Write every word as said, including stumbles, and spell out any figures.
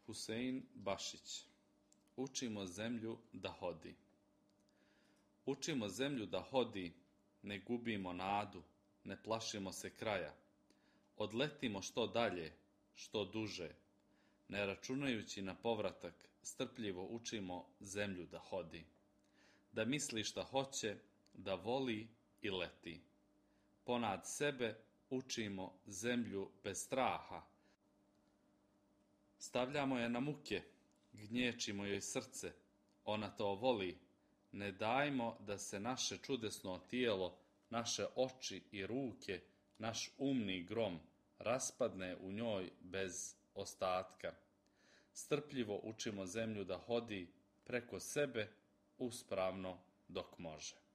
Husein Bašić. Učimo zemlju da hodi. Učimo zemlju da hodi, ne gubimo nadu, ne plašimo se kraja. Odletimo što dalje, što duže. Ne računajući na povratak, strpljivo učimo zemlju da hodi. Da misli šta hoće, da voli i leti. Ponad sebe učimo zemlju bez straha. Stavljamo je na muke, gnječimo joj srce, ona to voli. Ne dajmo da se naše čudesno tijelo, naše oči i ruke, naš umni grom raspadne u njoj bez ostatka. Strpljivo učimo zemlju da hodi preko sebe uspravno dok može.